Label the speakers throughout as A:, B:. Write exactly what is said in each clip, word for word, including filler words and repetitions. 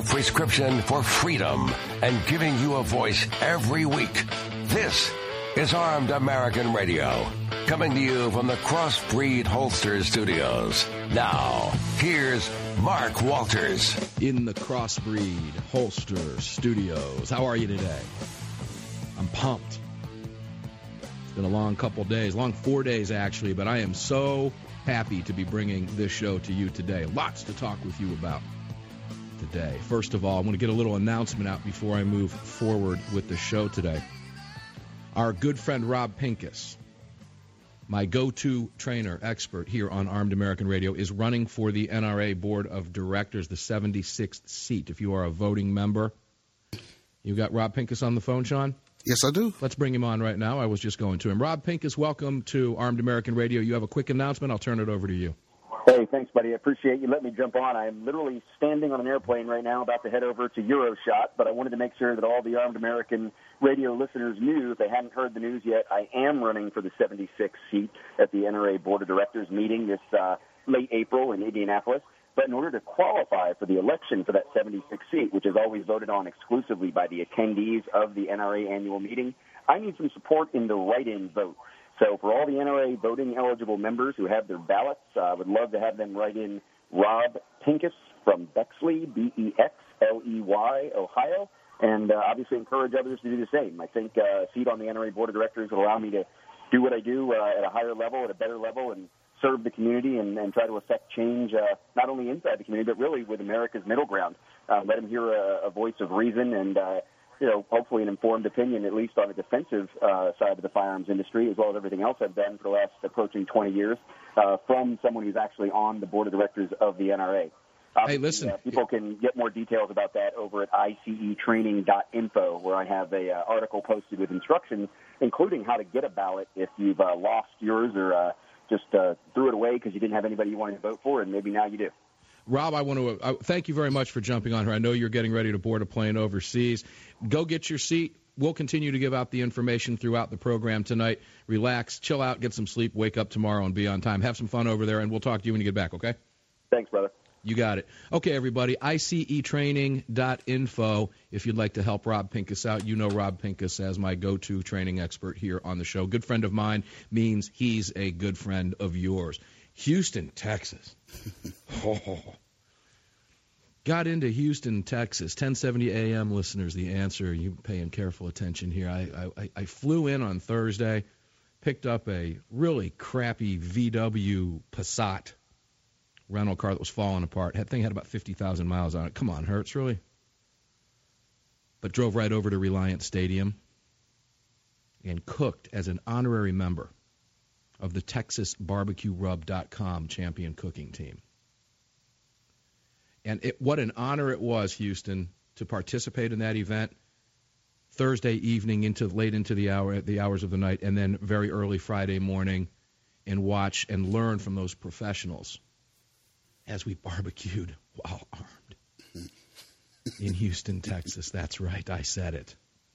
A: your prescription for freedom and giving you a voice every week. This is Armed American Radio, coming to you from the Crossbreed Holster Studios. Now, here's Mark Walters.
B: In the Crossbreed Holster Studios. How are you today? I'm pumped. It's been a long couple days, long four days actually, but I am so happy to be bringing this show to you today. Lots to talk with you about today. First of all, I want to get a little announcement out before I move forward with the show today. Our good friend Rob Pincus, my go-to trainer expert here on Armed American Radio, is running for the N R A Board of Directors, the seventy-sixth seat. If you are a voting member, you got Rob Pincus on the phone, Sean?
C: Yes, I do.
B: Let's bring him on right now. I was just going to him. Rob Pincus, welcome to Armed American Radio. You have a quick announcement. I'll turn it over to you.
D: Hey, thanks, buddy. I appreciate you letting me jump on. I'm literally standing on an airplane right now about to head over to Euroshot, but I wanted to make sure that all the Armed American Radio listeners knew, if they hadn't heard the news yet, I am running for the seventy-sixth seat at the N R A Board of Directors meeting this uh, late April in Indianapolis. But in order to qualify for the election for that seventy-sixth seat, which is always voted on exclusively by the attendees of the N R A annual meeting, I need some support in the write-in vote. So for all the N R A voting-eligible members who have their ballots, uh, I would love to have them write in Rob Pincus from Bexley, B E X L E Y, Ohio, and uh, obviously encourage others to do the same. I think uh, a seat on the N R A Board of Directors will allow me to do what I do uh, at a higher level, at a better level, and serve the community and, and try to affect change uh, not only inside the community, but really with America's middle ground. Uh, let them hear a, a voice of reason and, uh, you know, hopefully an informed opinion, at least on the defensive uh, side of the firearms industry, as well as everything else I've done for the last approaching twenty years, uh, from someone who's actually on the board of directors of the N R A.
B: Hey, listen.
D: Uh, people can get more details about that over at I C E training dot info, where I have a uh, article posted with instructions, including how to get a ballot if you've uh, lost yours or uh, just uh, threw it away because you didn't have anybody you wanted to vote for, and maybe now you do.
B: Rob, I want to uh, thank you very much for jumping on here. I know you're getting ready to board a plane overseas. Go get your seat. We'll continue to give out the information throughout the program tonight. Relax, chill out, get some sleep, wake up tomorrow, and be on time. Have some fun over there, and we'll talk to you when you get back, okay?
D: Thanks, brother.
B: You got it. Okay, everybody, I C E training dot info if you'd like to help Rob Pincus out. You know Rob Pincus as my go-to training expert here on the show. Good friend of mine means he's a good friend of yours. Houston, Texas. Oh. Got into Houston, Texas. ten seventy A M listeners, the answer. You paying careful attention here. I, I, I flew in on Thursday, picked up a really crappy V W Passat rental car that was falling apart. That thing had about fifty thousand miles on it. Come on, Hertz, really? But drove right over to Reliant Stadium and cooked as an honorary member of the Texas Barbecue Rub dot com champion cooking team. And it, what an honor it was, Houston, to participate in that event Thursday evening into late into the hour the hours of the night, and then very early Friday morning, and watch and learn from those professionals as we barbecued while armed in Houston, Texas. That's right, I said it.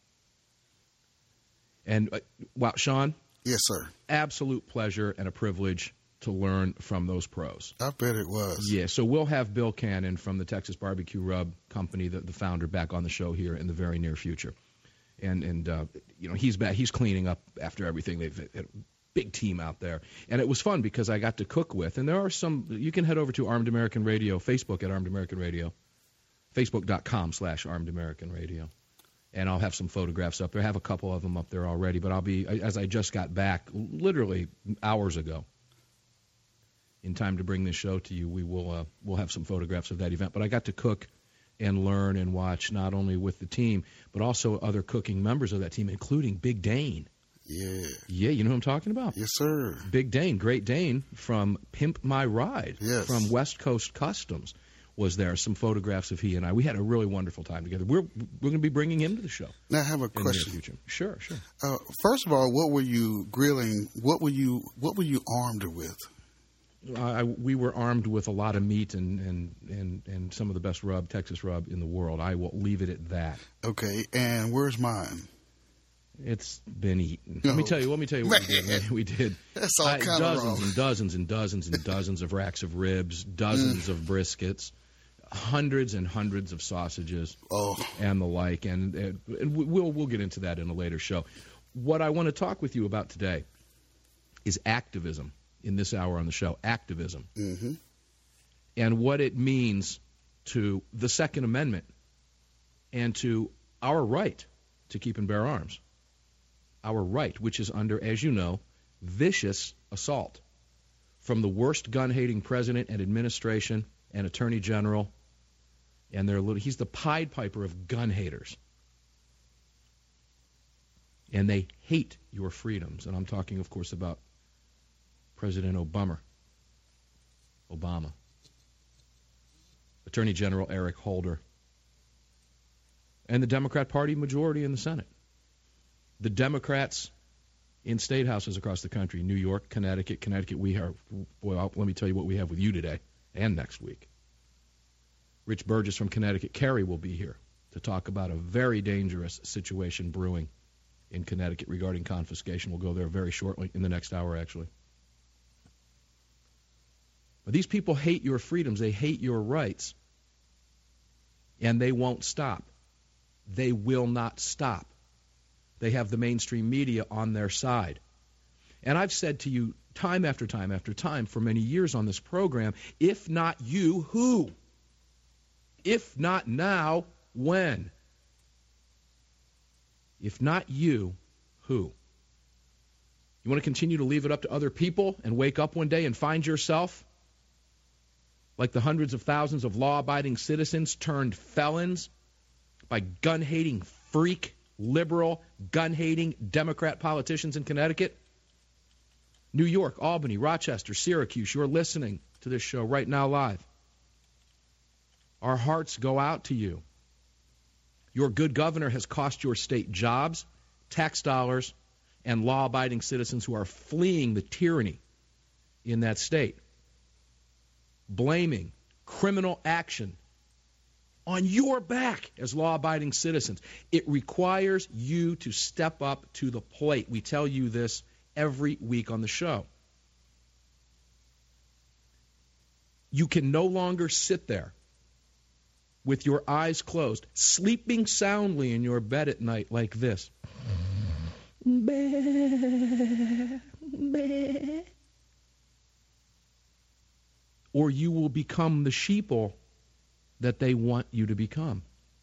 B: And uh, wow, Sean.
C: Yes, sir.
B: Absolute pleasure and a privilege to learn from those pros.
C: I bet it was.
B: Yeah, so we'll have Bill Cannon from the Texas Barbecue Rub Company, the, the founder, back on the show here in the very near future. And, and uh, you know, he's back. He's cleaning up after everything. They've a big team out there. And it was fun because I got to cook with, and there are some, you can head over to Armed American Radio, Facebook at Armed American Radio, facebook.com slash Armed American Radio. And I'll have some photographs up there. I have a couple of them up there already, but I'll be, as I just got back, literally hours ago, in time to bring this show to you, we will uh, we'll have some photographs of that event. But I got to cook and learn and watch not only with the team, but also other cooking members of that team, including Big Dane.
C: Yeah.
B: Yeah, you know who I'm talking about?
C: Yes, sir.
B: Big Dane, Great Dane from Pimp My Ride,
C: yes.
B: from West Coast Customs, was there. Some photographs of he and I. We had a really wonderful time together. We're we're going to be bringing him to the show.
C: Now I have a
B: in
C: question.
B: The near future. Sure, sure.
C: Uh, first of all, what were you grilling? What were you What were you armed with?
B: Uh, we were armed with a lot of meat and, and, and, and some of the best rub, Texas rub in the world. I will leave it at that.
C: Okay, and where's mine?
B: It's been eaten.
C: No.
B: Let me tell you. Let me tell you what we did. We did
C: That's all
B: uh,
C: kind of
B: dozens
C: wrong.
B: and dozens and dozens and dozens of racks of ribs, dozens mm. of briskets, hundreds and hundreds of sausages
C: oh.
B: and the like, and, and, and we'll we'll get into that in a later show. What I want to talk with you about today is activism in this hour on the show, activism,
C: mm-hmm.
B: and what it means to the Second Amendment and to our right to keep and bear arms, our right, which is under, as you know, vicious assault from the worst gun-hating president and administration and attorney general, and they're little, he's the Pied Piper of gun haters. And they hate your freedoms. And I'm talking, of course, about President Obama. Obama. Attorney General Eric Holder. And the Democrat Party majority in the Senate. The Democrats in state houses across the country, New York, Connecticut, Connecticut, we are, well, let me tell you what we have with you today and next week. Rich Burgess from Connecticut, Kerry, will be here to talk about a very dangerous situation brewing in Connecticut regarding confiscation. We'll go there very shortly, in the next hour, actually. But these people hate your freedoms. They hate your rights. And they won't stop. They will not stop. They have the mainstream media on their side. And I've said to you time after time after time for many years on this program, if not you, who? If not now, when? If not you, who? You want to continue to leave it up to other people and wake up one day and find yourself like the hundreds of thousands of law-abiding citizens turned felons by gun-hating freak, liberal, gun-hating Democrat politicians in Connecticut? New York, Albany, Rochester, Syracuse, you're listening to this show right now live. Our hearts go out to you. Your good governor has cost your state jobs, tax dollars, and law-abiding citizens who are fleeing the tyranny in that state, blaming criminal action on your back as law-abiding citizens. It requires you to step up to the plate. We tell you this every week on the show. You can no longer sit there with your eyes closed, sleeping soundly in your bed at night like this. Or you will become the sheeple that they want you to become.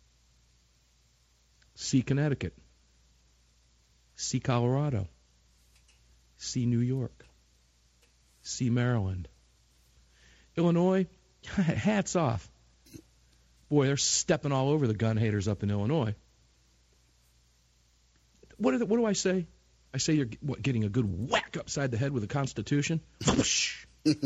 B: See Connecticut. See Colorado. See New York. See Maryland. Illinois, hats off. Boy, they're stepping all over the gun haters up in Illinois. What, the, what do I say? I say you're what, getting a good whack upside the head with the Constitution. The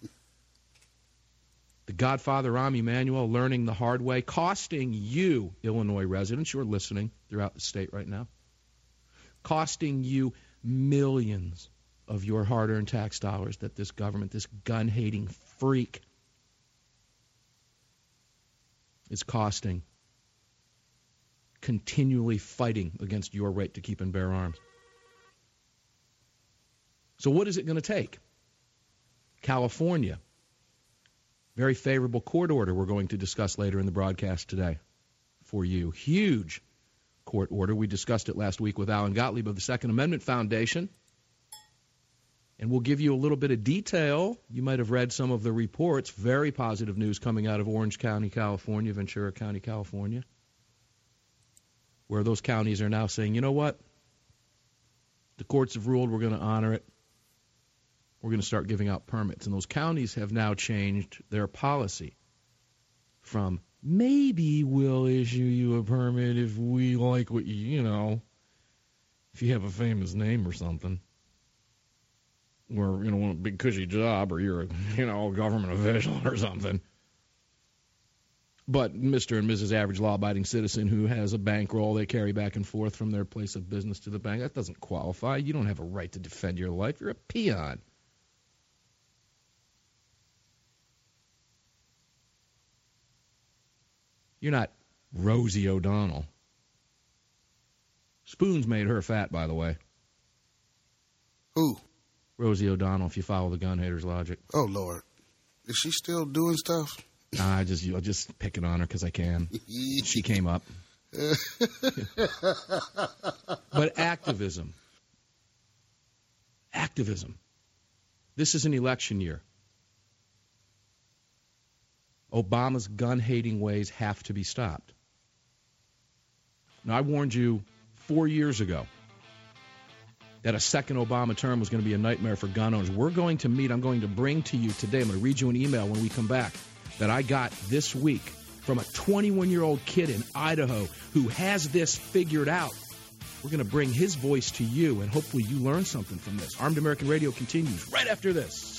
B: Godfather Rahm Emanuel learning the hard way, costing you, Illinois residents, you're listening throughout the state right now, costing you millions of your hard-earned tax dollars that this government, this gun-hating freak, is costing, continually fighting against your right to keep and bear arms. So what is it going to take? California, very favorable court order we're going to discuss later in the broadcast today for you. Huge court order. We discussed it last week with Alan Gottlieb of the Second Amendment Foundation. And we'll give you a little bit of detail. You might have read some of the reports. Very positive news coming out of Orange County, California, Ventura County, California, where those counties are now saying, you know what? The courts have ruled, we're going to honor it. We're going to start giving out permits. And those counties have now changed their policy from maybe we'll issue you a permit if we like what you, you know, if you have a famous name or something. Or, you know, want a big cushy job, or you're a, you know, government official or something. But Mister and Missus Average Law-Abiding Citizen who has a bankroll they carry back and forth from their place of business to the bank, that doesn't qualify. You don't have a right to defend your life. You're a peon. You're not Rosie O'Donnell. Spoons made her fat, by the way.
C: Who?
B: Rosie O'Donnell, if you follow the gun haters' logic.
C: Oh, Lord. Is she still doing stuff?
B: Nah, I just, I'm just picking on her because I can. She came up. But activism. Activism. This is an election year. Obama's gun-hating ways have to be stopped. Now, I warned you four years ago that a second Obama term was going to be a nightmare for gun owners. We're going to meet. I'm going to bring to you today, I'm going to read you an email when we come back that I got this week from a twenty-one-year-old kid in Idaho who has this figured out. We're going to bring his voice to you, and hopefully you learn something from this. Armed American Radio continues right after this.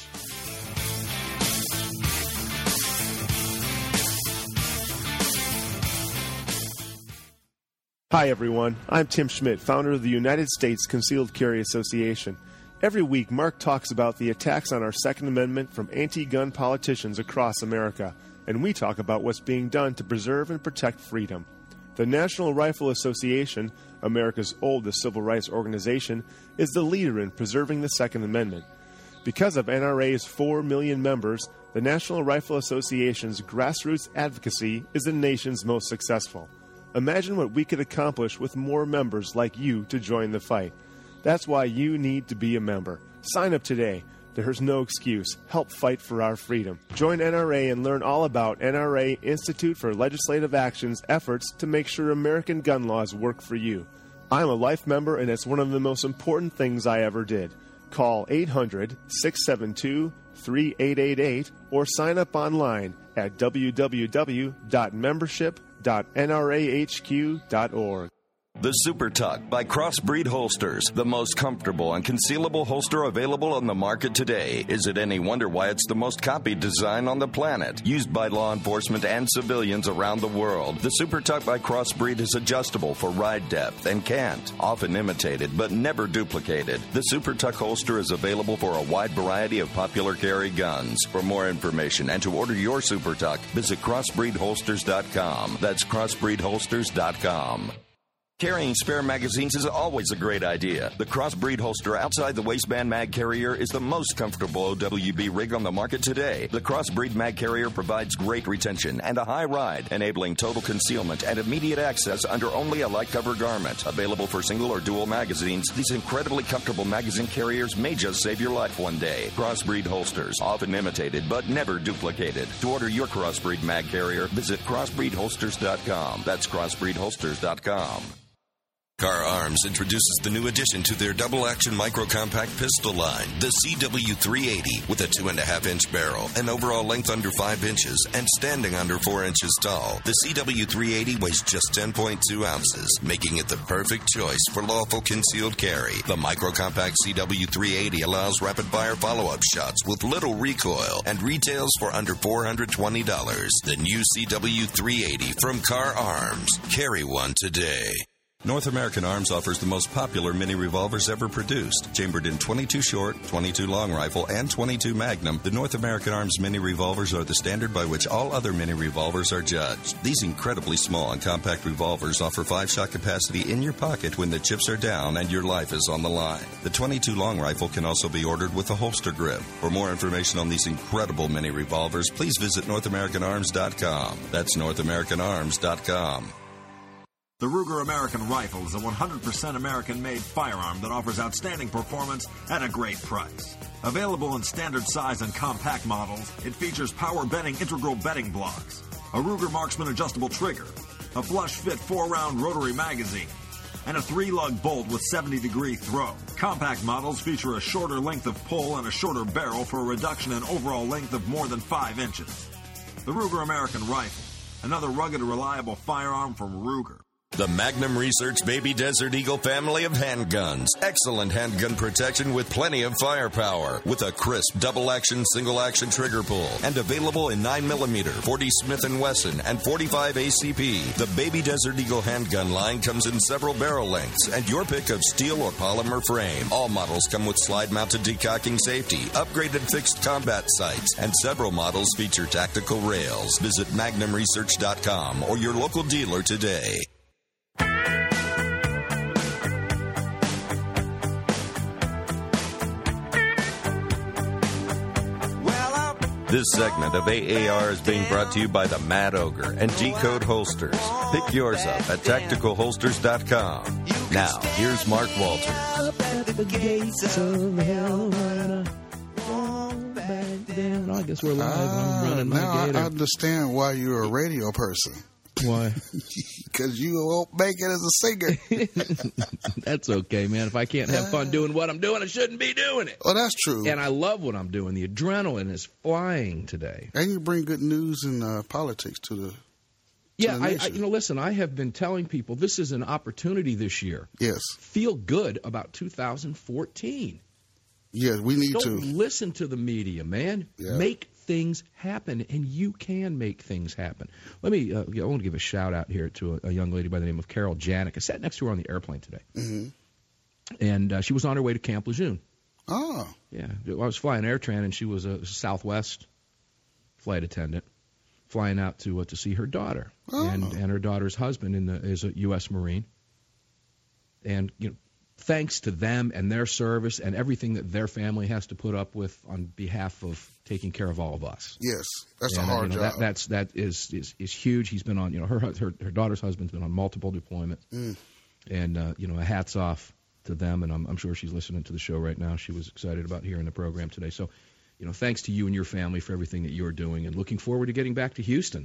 E: Hi, everyone. I'm Tim Schmidt, founder of the United States Concealed Carry Association. Every week, Mark talks about the attacks on our Second Amendment from anti-gun politicians across America, and we talk about what's being done to preserve and protect freedom. The National Rifle Association, America's oldest civil rights organization, is the leader in preserving the Second Amendment. Because of N R A's four million members, the National Rifle Association's grassroots advocacy is the nation's most successful. Imagine what we could accomplish with more members like you to join the fight. That's why you need to be a member. Sign up today. There's no excuse. Help fight for our freedom. Join N R A and learn all about N R A Institute for Legislative Action's efforts to make sure American gun laws work for you. I'm a life member, and it's one of the most important things I ever did. Call eight hundred, six seven two, three eight eight eight or sign up online at w w w dot membership dot n r a h q dot org.
F: The Super Tuck by Crossbreed Holsters, the most comfortable and concealable holster available on the market today. Is it any wonder why it's the most copied design on the planet? Used by law enforcement and civilians around the world, the Super Tuck by Crossbreed is adjustable for ride depth and cant, often imitated but never duplicated. The Super Tuck holster is available for a wide variety of popular carry guns. For more information and to order your Super Tuck, visit crossbreed holsters dot com. That's crossbreed holsters dot com. Carrying spare magazines is always a great idea. The Crossbreed holster outside the waistband mag carrier is the most comfortable O W B rig on the market today. The Crossbreed mag carrier provides great retention and a high ride, enabling total concealment and immediate access under only a light cover garment. Available for single or dual magazines, these incredibly comfortable magazine carriers may just save your life one day. Crossbreed holsters, often imitated but never duplicated. To order your Crossbreed mag carrier, visit crossbreed holsters dot com. That's crossbreed holsters dot com.
G: Car Arms introduces the new addition to their double-action micro-compact pistol line, the C W three eighty, with a two and a half inch barrel, an overall length under five inches, and standing under four inches tall. The C W three eighty weighs just ten point two ounces, making it the perfect choice for lawful concealed carry. The micro-compact C W three eighty allows rapid-fire follow-up shots with little recoil and retails for under four hundred twenty dollars. The new C W three eighty from Car Arms. Carry one today.
F: North American Arms offers the most popular mini revolvers ever produced. Chambered in twenty-two short, twenty-two long rifle, and twenty-two magnum, the North American Arms mini revolvers are the standard by which all other mini revolvers are judged. These incredibly small and compact revolvers offer five-shot capacity in your pocket when the chips are down and your life is on the line. The twenty-two long rifle can also be ordered with a holster grip. For more information on these incredible mini revolvers, please visit north american arms dot com. That's north american arms dot com.
H: The Ruger American Rifle is a one hundred percent American-made firearm that offers outstanding performance at a great price. Available in standard size and compact models, it features power-bending integral bedding blocks, a Ruger Marksman adjustable trigger, a flush-fit four-round rotary magazine, and a three-lug bolt with seventy degree throw. Compact models feature a shorter length of pull and a shorter barrel for a reduction in overall length of more than five inches. The Ruger American Rifle, another rugged, reliable firearm from Ruger.
G: The Magnum Research Baby Desert Eagle family of handguns. Excellent handgun protection with plenty of firepower. With a crisp double-action, single-action trigger pull. And available in nine millimeter, forty Smith and Wesson, and forty-five A C P. The Baby Desert Eagle handgun line comes in several barrel lengths and your pick of steel or polymer frame. All models come with slide-mounted decocking safety, upgraded fixed combat sights, and several models feature tactical rails. Visit magnum research dot com or your local dealer today.
F: This segment of A A R is being brought to you by the Mad Ogre and G-Code Holsters. Pick yours up at tactical holsters dot com. Now, here's Mark Walters.
B: I guess we're live. I'm running my
C: now
B: gator.
C: I understand why you're a radio person.
B: Why?
C: Because you won't make it as a singer.
B: That's okay, man. If I can't have fun doing what I'm doing, I shouldn't be doing it.
C: Oh, that's true.
B: And I love what I'm doing. The adrenaline is flying today.
C: And you bring good news and uh, politics to the to
B: Yeah,
C: the
B: I, I,
C: nation.
B: you know, listen, I have been telling people this is an opportunity this year.
C: Yes.
B: Feel good about two thousand fourteen.
C: Yes, we need
B: Don't
C: to.
B: listen to the media, man.
C: Yeah.
B: Make things happen, and you can make things happen. Let me, uh, I want to give a shout out here to a, a young lady by the name of Carol Janik. I sat next to her on the airplane today,
C: Mm-hmm.
B: and uh, she was on her way to Camp Lejeune.
C: Oh.
B: Yeah, I was flying AirTran, and she was a Southwest flight attendant, flying out to uh, to see her daughter,
C: Oh.
B: and and her daughter's husband in the, is a U S Marine, and you know. Thanks to them and their service and everything that their family has to put up with on behalf of taking care of all of us.
C: Yes, that's
B: and,
C: a hard
B: you know,
C: job.
B: That, that's that is, is is huge. He's been on, you know, her her, her daughter's husband's been on multiple deployments,
C: Mm.
B: and uh, you know, a hats off to them. And I'm, I'm sure she's listening to the show right now. She was excited about hearing the program today. So, you know, thanks to you and your family for everything that you're doing, and looking forward to getting back to Houston.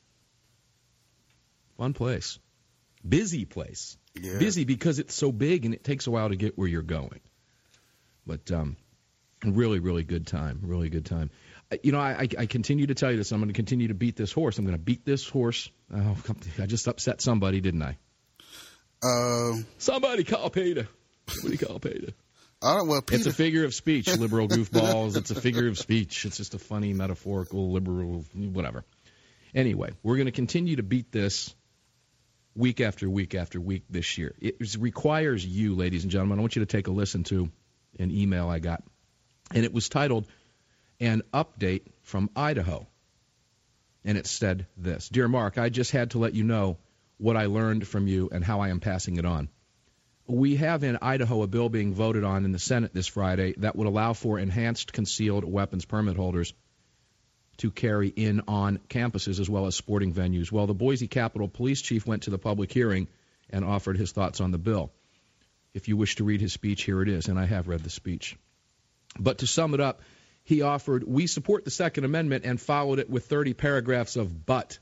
B: Fun place, busy place.
C: Yeah.
B: Busy because it's so big and it takes a while to get where you're going. But um, really, really good time. Really good time. I- You know, I, I continue to tell you this. I'm going to continue to beat this horse. I'm going to beat this horse. Oh, I just upset somebody, didn't I?
C: Uh,
B: Somebody call Peter. Somebody call Peter.
C: I don't, well, Peter,
B: It's a figure of speech, liberal goofballs. It's a figure of speech. It's just a funny, metaphorical, liberal, whatever. Anyway, we're going to continue to beat this week after week after week this year. It requires you, ladies and gentlemen. I want you to take a listen to an email I got, and it was titled An Update from Idaho. And it said this: Dear Mark, I just had to let you know what I learned from you and how I am passing it on. We have in Idaho a bill being voted on in the Senate this Friday that would allow for enhanced concealed weapons permit holders to carry in on campuses as well as sporting venues. Well, the Boise Capitol Police Chief went to the public hearing and offered his thoughts on the bill. If you wish to read his speech, here it is, and I have read the speech. But to sum it up, he offered, we support the Second Amendment, and followed it with thirty paragraphs of but,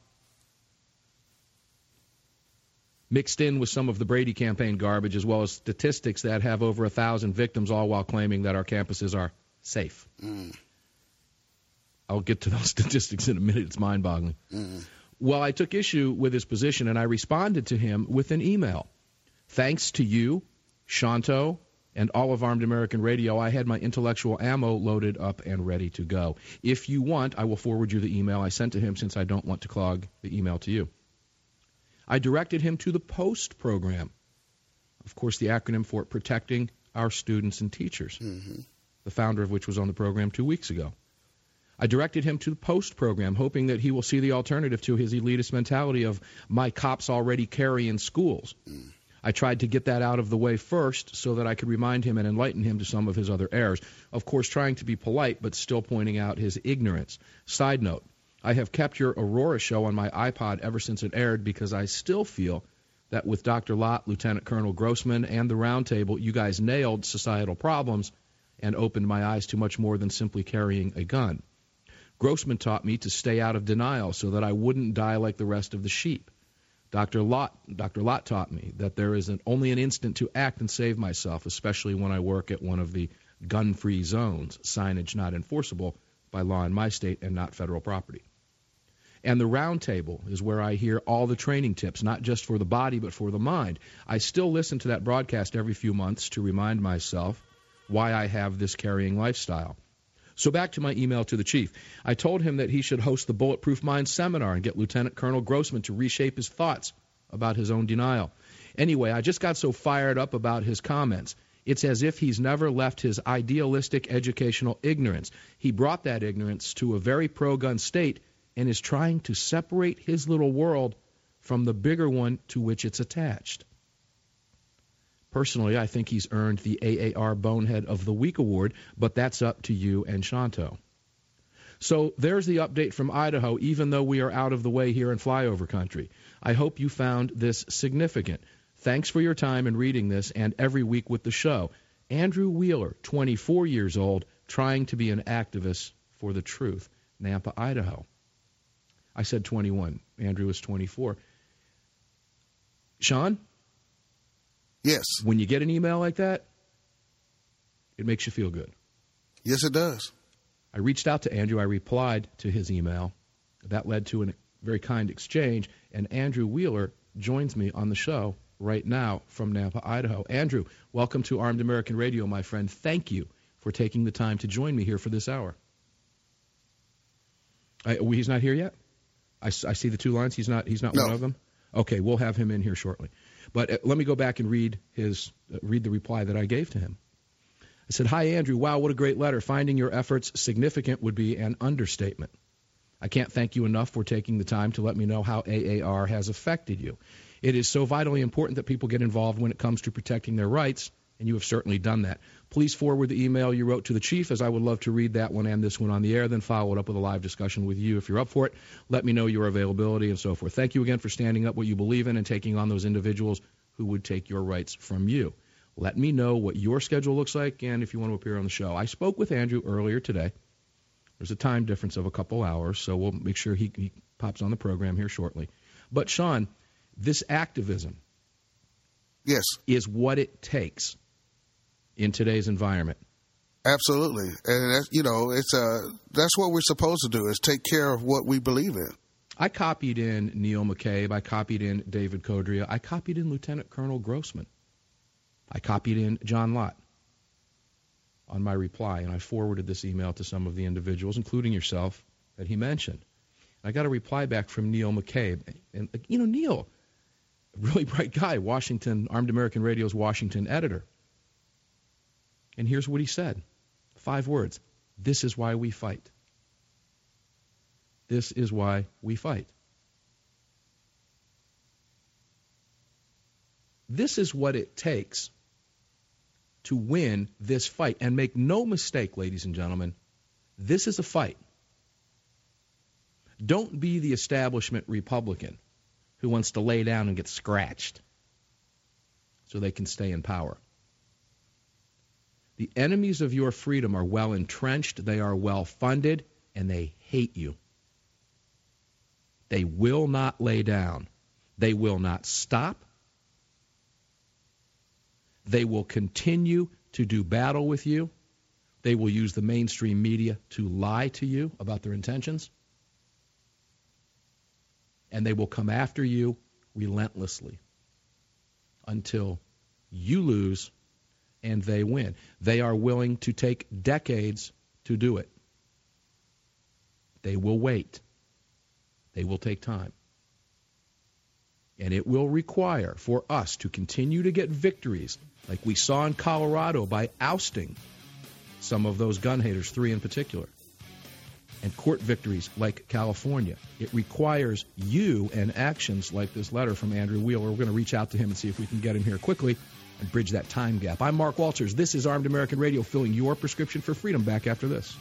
B: mixed in with some of the Brady campaign garbage, as well as statistics that have over a thousand victims, all while claiming that our campuses are safe.
C: Mm.
B: I'll get to those statistics in a minute. It's mind-boggling.
C: Mm.
B: Well, I took issue with his position, and I responded to him with an email. Thanks to you, Shanto, and all of Armed American Radio, I had my intellectual ammo loaded up and ready to go. If you want, I will forward you the email I sent to him, since I don't want to clog the email to you. I directed him to the POST program, of course, the acronym for Protecting Our Students and Teachers,
C: Mm-hmm.
B: the founder of which was on the program two weeks ago. I directed him to the POST program, hoping that he will see the alternative to his elitist mentality of my cops already carry in schools.
C: Mm.
B: I tried to get that out of the way first so that I could remind him and enlighten him to some of his other errors. Of course, trying to be polite, but still pointing out his ignorance. Side note, I have kept your Aurora show on my iPod ever since it aired, because I still feel that with Doctor Lott, Lieutenant Colonel Grossman, and the Roundtable, you guys nailed societal problems and opened my eyes to much more than simply carrying a gun. Grossman taught me to stay out of denial so that I wouldn't die like the rest of the sheep. Doctor Lott, Doctor Lott taught me that there is an, only an instant to act and save myself, especially when I work at one of the gun-free zones, signage not enforceable by law in my state and not federal property. And the Roundtable is where I hear all the training tips, not just for the body but for the mind. I still listen to that broadcast every few months to remind myself why I have this carrying lifestyle. So back to my email to the chief. I told him that he should host the Bulletproof Mind seminar and get Lieutenant Colonel Grossman to reshape his thoughts about his own denial. Anyway, I just got so fired up about his comments. It's as if he's never left his idealistic educational ignorance. He brought that ignorance to a very pro-gun state and is trying to separate his little world from the bigger one to which it's attached. Personally, I think he's earned the A A R Bonehead of the Week award, but that's up to you and Shanto. So there's the update from Idaho, even though we are out of the way here in flyover country. I hope you found this significant. Thanks for your time in reading this and every week with the show. Andrew Wheeler, twenty-four years old, trying to be an activist for the truth. Nampa, Idaho. I said twenty-one. Andrew was twenty-four. Sean?
C: Yes.
B: When you get an email like that, it makes you feel good.
C: Yes, it does.
B: I reached out to Andrew. I replied to his email. That led to a very kind exchange, and Andrew Wheeler joins me on the show right now from Nampa, Idaho. Andrew, welcome to Armed American Radio, my friend. Thank you for taking the time to join me here for this hour. I, he's not here yet? I, I see the two lines. He's not He's not
C: no.
B: one of them? Okay, we'll have him in here shortly. But uh, let me go back and read his uh, read the reply that I gave to him. I said, "Hi, Andrew. Wow, what a great letter. Finding your efforts significant would be an understatement. I can't thank you enough for taking the time to let me know how A A R has affected you. It is so vitally important that people get involved when it comes to protecting their rights, and you have certainly done that. Please forward the email you wrote to the chief, as I would love to read that one and this one on the air, then follow it up with a live discussion with you. If you're up for it, let me know your availability and so forth. Thank you again for standing up what you believe in and taking on those individuals who would take your rights from you. Let me know what your schedule looks like and if you want to appear on the show." I spoke with Andrew earlier today. There's a time difference of a couple hours, so we'll make sure he, he pops on the program here shortly. But, Sean, this activism
C: yes.
B: is what it takes in today's environment.
C: Absolutely. And, that's, you know, it's uh, that's what we're supposed to do, is take care of what we believe in.
B: I copied in Neil McCabe. I copied in David Codrea. I copied in Lieutenant Colonel Grossman. I copied in John Lott on my reply, and I forwarded this email to some of the individuals, including yourself, that he mentioned. I got a reply back from Neil McCabe. And, you know, Neil, a really bright guy, Washington, Armed American Radio's Washington editor. And here's what he said. Five words. This is why we fight. This is why we fight. This is what it takes to win this fight. And make no mistake, ladies and gentlemen, this is a fight. Don't be the establishment Republican who wants to lay down and get scratched so they can stay in power. The enemies of your freedom are well entrenched, they are well funded, and they hate you. They will not lay down. They will not stop. They will continue to do battle with you. They will use the mainstream media to lie to you about their intentions. And they will come after you relentlessly until you lose and they win. They are willing to take decades to do it. They will wait. They will take time. And it will require for us to continue to get victories like we saw in Colorado by ousting some of those gun haters, three in particular, and court victories like California. It requires you and actions like this letter from Andrew Wheeler. We're going to reach out to him and see if we can get him here quickly and bridge that time gap. I'm Mark Walters. This is Armed American Radio, filling your prescription for freedom. Back after this.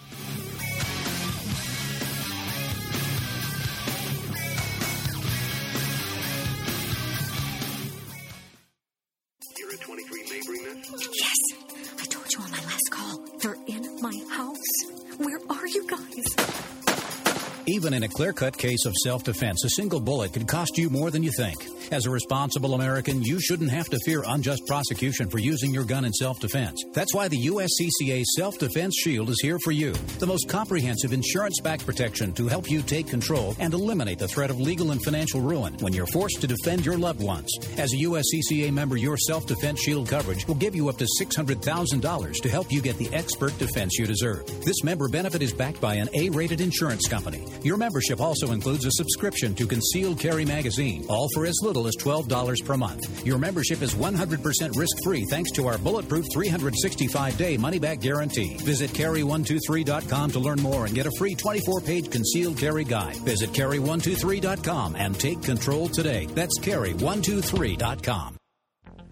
I: You're at twenty-three Mabry, miss?
J: Yes. I told you on my last call. They're in my house. Where are you guys?
K: Even in a clear-cut case of self-defense, a single bullet could cost you more than you think. As a responsible American, you shouldn't have to fear unjust prosecution for using your gun in self-defense. That's why the U S C C A Self-Defense Shield is here for you. The most comprehensive insurance-backed protection to help you take control and eliminate the threat of legal and financial ruin when you're forced to defend your loved ones. As a U S C C A member, your Self-Defense Shield coverage will give you up to six hundred thousand dollars to help you get the expert defense you deserve. This member benefit is backed by an A-rated insurance company. Your membership also includes a subscription to Concealed Carry Magazine, all for as little as twelve dollars per month. Your membership is one hundred percent risk-free thanks to our bulletproof three hundred sixty-five day money-back guarantee. Visit carry one two three dot com to learn more and get a free twenty-four page concealed carry guide. Visit carry one two three dot com and take control today. That's carry one two three dot com.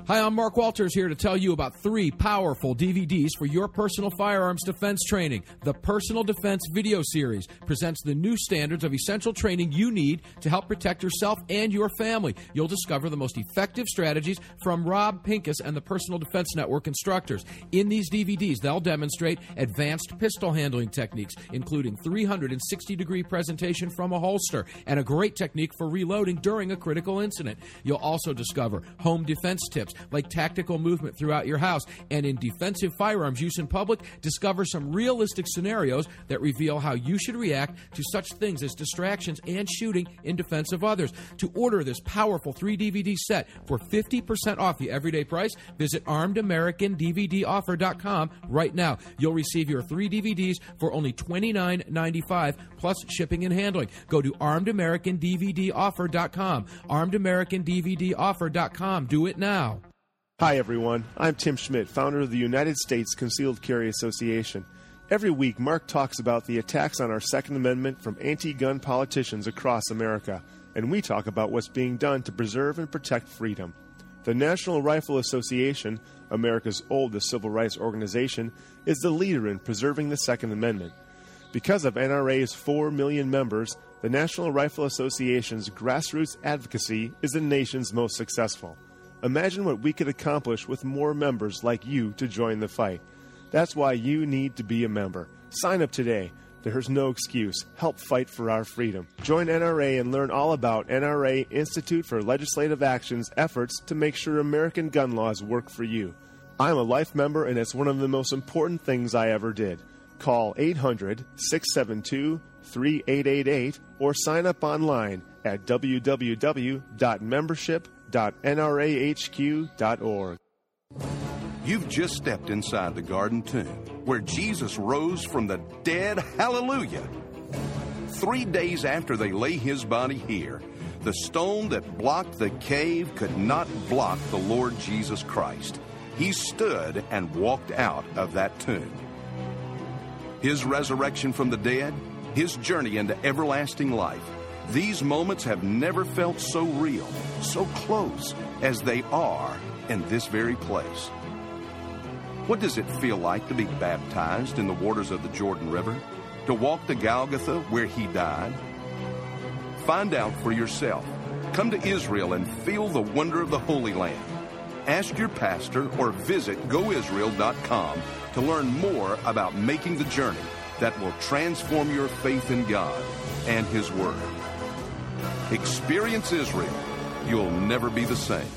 B: Hi, I'm Mark Walters here to tell you about three powerful D V Ds for your personal firearms defense training. The Personal Defense Video Series presents the new standards of essential training you need to help protect yourself and your family. You'll discover the most effective strategies from Rob Pincus and the Personal Defense Network instructors. In these D V Ds, they'll demonstrate advanced pistol handling techniques, including three hundred sixty degree presentation from a holster and a great technique for reloading during a critical incident. You'll also discover home defense tips like tactical movement throughout your house, and in defensive firearms use in public, discover some realistic scenarios that reveal how you should react to such things as distractions and shooting in defense of others. To order this powerful three D V D set for fifty percent off the everyday price, visit armed american d v d offer dot com right now. You'll receive your three D V Ds for only twenty-nine ninety-five plus shipping and handling. Go to armed american d v d offer dot com. armed american d v d offer dot com. Do it now.
E: Hi, everyone. I'm Tim Schmidt, founder of the United States Concealed Carry Association. Every week, Mark talks about the attacks on our Second Amendment from anti-gun politicians across America, and we talk about what's being done to preserve and protect freedom. The National Rifle Association, America's oldest civil rights organization, is the leader in preserving the Second Amendment. Because of N R A's four million members, the National Rifle Association's grassroots advocacy is the nation's most successful. Imagine what we could accomplish with more members like you to join the fight. That's why you need to be a member. Sign up today. There's no excuse. Help fight for our freedom. Join N R A and learn all about N R A Institute for Legislative Action's efforts to make sure American gun laws work for you. I'm a life member, and it's one of the most important things I ever did. Call eight hundred, six seven two, three eight eight eight or sign up online at w w w dot membership dot n r a h q dot org.
L: You've just stepped inside the Garden Tomb, where Jesus rose from the dead. Hallelujah! Three days after they lay his body here, the stone that blocked the cave could not block the Lord Jesus Christ. He stood and walked out of that tomb. His resurrection from the dead, his journey into everlasting life, these moments have never felt so real, so close as they are in this very place. What does it feel like to be baptized in the waters of the Jordan River? To walk to Golgotha where he died? Find out for yourself. Come to Israel and feel the wonder of the Holy Land. Ask your pastor or visit go israel dot com to learn more about making the journey that will transform your faith in God and his Word. Experience Israel. You'll never be the same.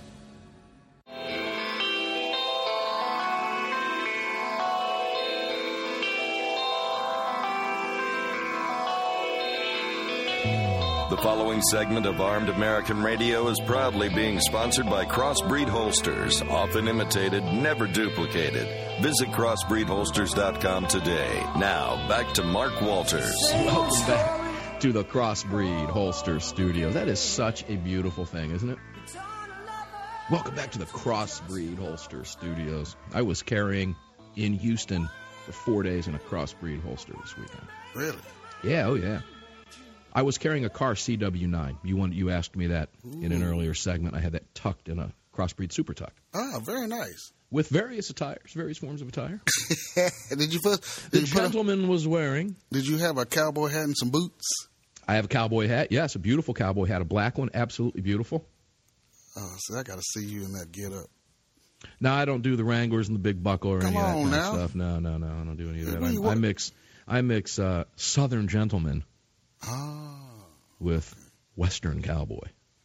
F: The following segment of Armed American Radio is proudly being sponsored by Crossbreed Holsters, often imitated, never duplicated. Visit crossbreed holsters dot com today. Now, back to Mark Walters.
B: Welcome back to the Crossbreed Holster Studio. That is such a beautiful thing, isn't it? Welcome back to the Crossbreed Holster Studios. I was carrying in Houston for four days in a Crossbreed holster this weekend.
C: Really?
B: Yeah, oh yeah. I was carrying a Car C W nine. You want, you asked me that Ooh. in an earlier segment. I had that tucked in a Crossbreed Super Tuck.
C: Ah, very nice.
B: With various attires, various forms of attire.
C: Did you put... Did
B: the
C: you
B: gentleman
C: put a,
B: was wearing...
C: Did you have a cowboy hat and some boots?
B: I have a cowboy hat. Yes, a beautiful cowboy hat. A black one, absolutely beautiful.
C: Oh, so I got to see you in that get-up.
B: No, I don't do the Wranglers and the big buckle or
C: Come
B: any of that kind
C: now.
B: of stuff. No, no, no, I don't do any of that.
C: Wait,
B: I, I mix, I mix uh, Southern gentleman
C: oh.
B: with Western cowboy.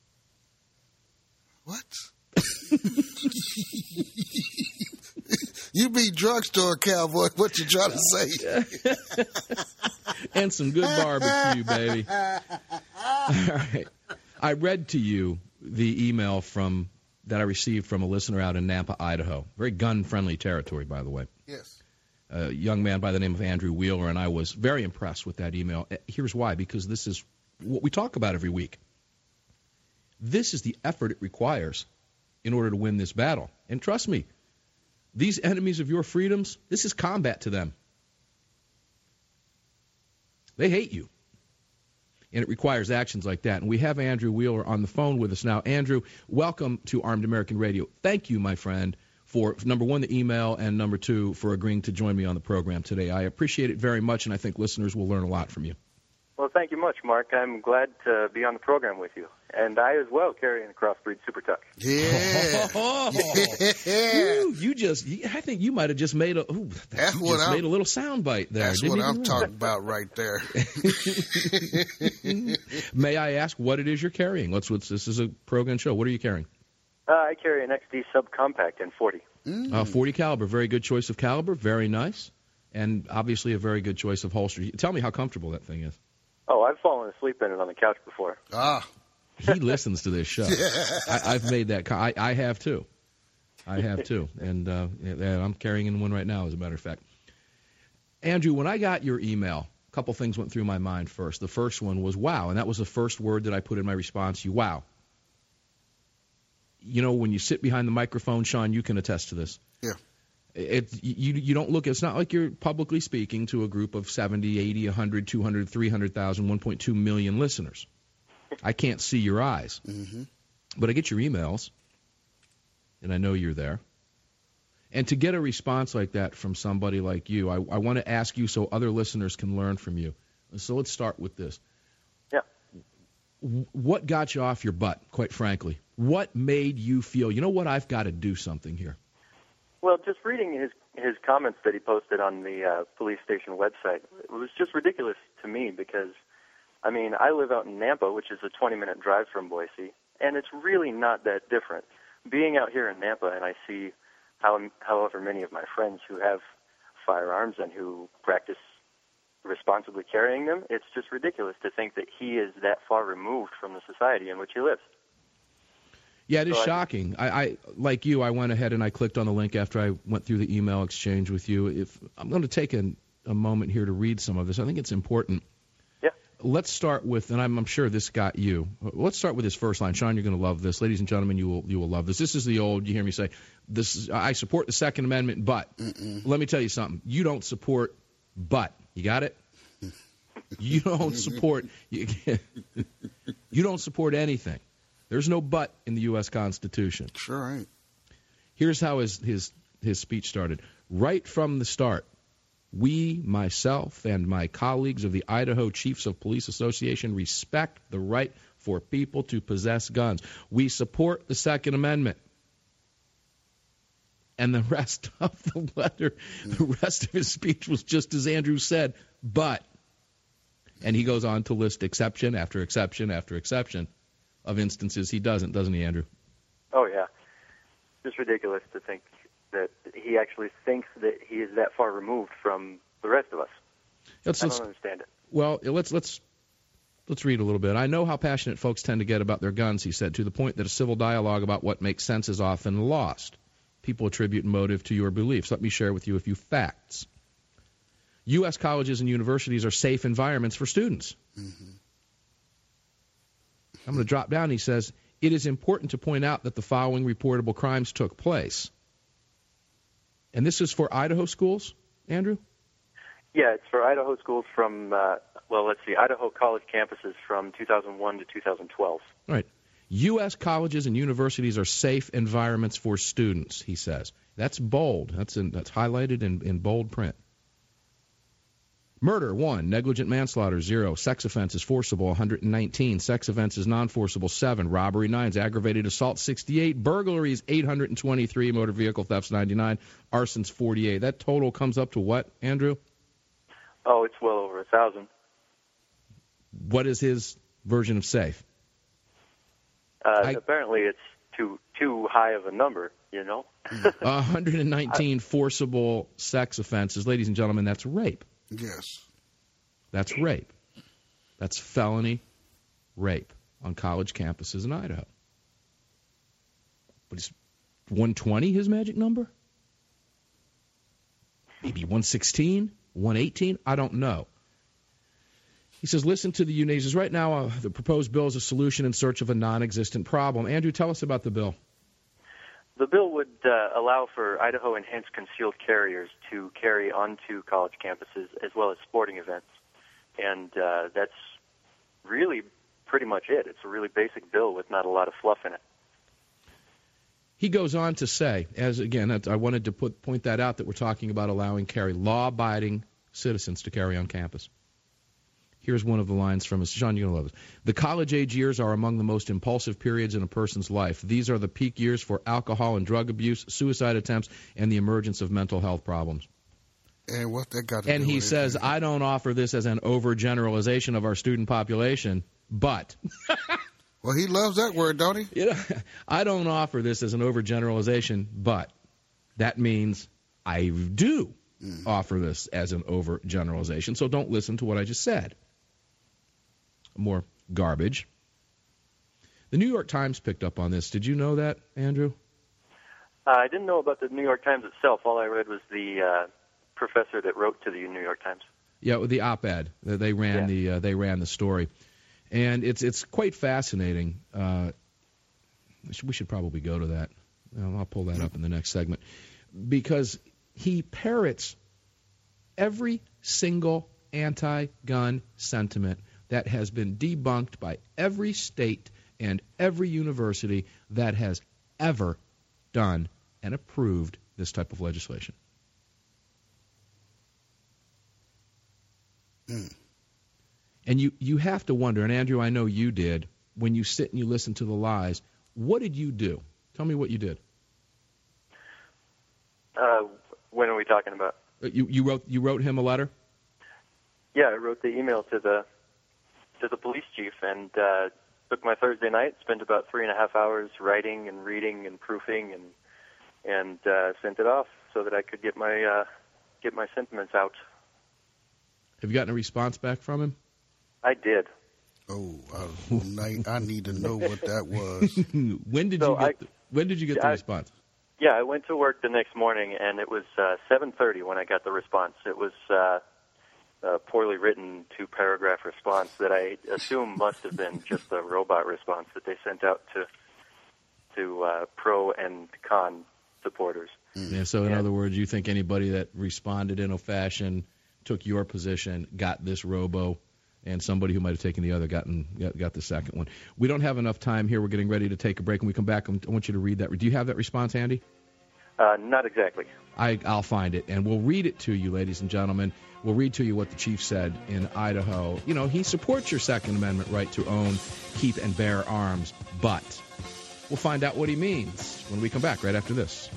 C: What? You be drugstore cowboy, what you trying to say?
B: And some good barbecue, baby. All right. I read to you the email from that I received from a listener out in Nampa, Idaho. Very gun-friendly territory, by the way.
C: Yes.
B: A young man by the name of Andrew Wheeler, and I was very impressed with that email. Here's why, because this is what we talk about every week. This is the effort it requires in order to win this battle. And trust me, these enemies of your freedoms, this is combat to them. They hate you. And it requires actions like that. And we have Andrew Wheeler on the phone with us now. Andrew, welcome to Armed American Radio. Thank you, my friend, for, number one, the email, and number two, for agreeing to join me on the program today. I appreciate it very much, and I think listeners will learn a lot from you.
M: Well, thank you much, Mark. I'm glad to be on the program with you. And I as well carry in the Crossbreed Super Tuck.
C: Yeah.
B: Oh, ooh, you just, I think you might have just made a, ooh,
C: that's
B: you
C: what
B: just
C: I'm,
B: made a little soundbite there.
C: That's
B: Didn't
C: what I'm
B: know.
C: talking about right there.
B: May I ask what it is you're carrying? Let's, let's, this is a program show. What are you carrying?
M: Uh, I carry an X D subcompact in forty.
C: Mm.
B: Uh, forty caliber, very good choice of caliber, very nice, and obviously a very good choice of holster. Tell me how comfortable that thing is.
M: Oh, I've fallen asleep in it on the couch before.
C: Ah.
B: He listens to this show. I, I've made that. I, I have too. I have too, and uh, and I'm carrying in one right now, as a matter of fact. Andrew, when I got your email, a couple things went through my mind first. The first one was wow, and that was the first word that I put in my response to you. Wow. You know, when you sit behind the microphone, Sean, you can attest to this.
C: Yeah.
B: It, you, you don't look, it's not like you're publicly speaking to a group of seventy, eighty, one hundred, two hundred, three hundred thousand, one point two million listeners. I can't see your eyes.
C: Mm-hmm.
B: But I get your emails, and I know you're there. And to get a response like that from somebody like you, I, I want to ask you so other listeners can learn from you. So let's start with this.
M: Yeah.
B: What got you off your butt, quite frankly? What made you feel, you know what, I've got to do something here?
M: Well, just reading his his comments that he posted on the uh, police station website, it was just ridiculous to me because, I mean, I live out in Nampa, which is a twenty-minute drive from Boise, and it's really not that different. Being out here in Nampa, and I see how, however many of my friends who have firearms and who practice responsibly carrying them, it's just ridiculous to think that he is that far removed from the society in which he lives.
B: Yeah, it is
M: so
B: shocking. I, I, like you, I went ahead and I clicked on the link after I went through the email exchange with you. If I'm going to take a, a moment here to read some of this. I think it's important.
M: Yeah.
B: Let's start with, and I'm, I'm sure this got you. Let's start with this first line. Sean, you're going to love this. Ladies and gentlemen, you will you will love this. This is the old, you hear me say, this is, I support the Second Amendment, but
C: Mm-mm.
B: let me tell you something. You don't support but. You got it? You don't support you, you don't support anything. There's no but in the U S Constitution.
C: Sure ain't.
B: Here's how his, his, his speech started. Right from the start, we, myself, and my colleagues of the Idaho Chiefs of Police Association respect the right for people to possess guns. We support the Second Amendment. And the rest of the letter, the rest of his speech was just as Andrew said, but. And he goes on to list exception after exception after exception of instances he doesn't, doesn't he, Andrew?
M: Oh, yeah. It's ridiculous to think that he actually thinks that he is that far removed from the rest of us.
B: Let's,
M: I
B: let's,
M: don't understand it.
B: Well, let's let's let's read a little bit. I know how passionate folks tend to get about their guns, he said, to the point that a civil dialogue about what makes sense is often lost. People attribute motive to your beliefs. Let me share with you a few facts. U S colleges and universities are safe environments for students.
C: Mm-hmm.
B: I'm going to drop down. He says, it is important to point out that the following reportable crimes took place. And this is for Idaho schools, Andrew?
M: Yeah, it's for Idaho schools from, uh, well, let's see, Idaho college campuses from two thousand one to two thousand twelve.
B: All right. U S colleges and universities are safe environments for students, he says. That's bold. That's in, that's highlighted in, in bold print. Murder, one. Negligent manslaughter, zero. Sex offenses, forcible, one hundred nineteen. Sex offenses, non-forcible, seven. Robbery, nine. Aggravated assault, sixty-eight. Burglaries, eight hundred twenty-three. Motor vehicle thefts, ninety-nine. Arsons, forty-eight. That total comes up to what, Andrew?
M: Oh, it's well over a thousand.
B: What is his version of safe?
M: Uh,
B: I,
M: apparently it's too too high of a number, you know?
B: one hundred nineteen forcible sex offenses. Ladies and gentlemen, that's rape.
C: Yes.
B: That's rape. That's felony rape on college campuses in Idaho. But is one twenty his magic number? Maybe one sixteen, one eighteen? I don't know. He says, listen to the U N. He says, right now, uh, the proposed bill is a solution in search of a non-existent problem. Andrew, tell us about the bill.
M: The bill would uh, allow for Idaho enhanced concealed carriers to carry onto college campuses as well as sporting events. And uh, that's really pretty much it. It's a really basic bill with not a lot of fluff in it.
B: He goes on to say, as again, I wanted to put, point that out, that we're talking about allowing carry, law-abiding citizens to carry on campus. Here's one of the lines from us. Sean, you're going to love this. The college-age years are among the most impulsive periods in a person's life. These are the peak years for alcohol and drug abuse, suicide attempts, and the emergence of mental health problems.
C: And what that got to
B: And
C: do
B: he
C: with
B: says,
C: anything?
B: I don't offer this as an overgeneralization of our student population, but...
C: Well, he loves that word, don't he?
B: You know, I don't offer this as an overgeneralization, but that means I do mm. offer this as an overgeneralization. So don't listen to what I just said. More garbage. The New York Times picked up on this. Did you know that, Andrew?
M: Uh, I didn't know about the New York Times itself. All I read was the uh, professor that wrote to the New York Times.
B: Yeah, the op-ed. They ran yeah. the uh, they ran the story. And it's it's quite fascinating. Uh, we should probably go to that. I'll pull that up in the next segment. Because he parrots every single anti-gun sentiment that has been debunked by every state and every university that has ever done and approved this type of legislation. Mm. And you, you have to wonder, and Andrew, I know you did, when you sit and you listen to the lies, what did you do? Tell me what you did.
M: Uh, when are we talking about?
B: You, you wrote you wrote him a letter?
M: Yeah, I wrote the email to the to the police chief, and uh, took my Thursday night, spent about three and a half hours writing and reading and proofing, and and uh, sent it off so that I could get my uh, get my sentiments out.
B: Have you gotten a response back from him?
M: I did.
C: Oh, I, I need to know what that was.
B: when did
M: so
B: you get?
M: I,
B: the, when did you get the
M: I,
B: response?
M: Yeah, I went to work the next morning, and it was uh, seven thirty when I got the response. It was uh, a poorly written two-paragraph response that I assume must have been just a robot response that they sent out to to uh, pro and con supporters.
B: Yeah. So in
M: and,
B: other words, you think anybody that responded in a fashion, took your position, got this robo, and somebody who might have taken the other gotten got, got the second one. We don't have enough time here. We're getting ready to take a break. When we come back, I want you to read that. Do you have that response, Andy?
M: Uh, not exactly.
B: I, I'll find it, and we'll read it to you, ladies and gentlemen. We'll read to you what the chief said in Idaho. You know, he supports your Second Amendment right to own, keep, and bear arms, but we'll find out what he means when we come back right after this.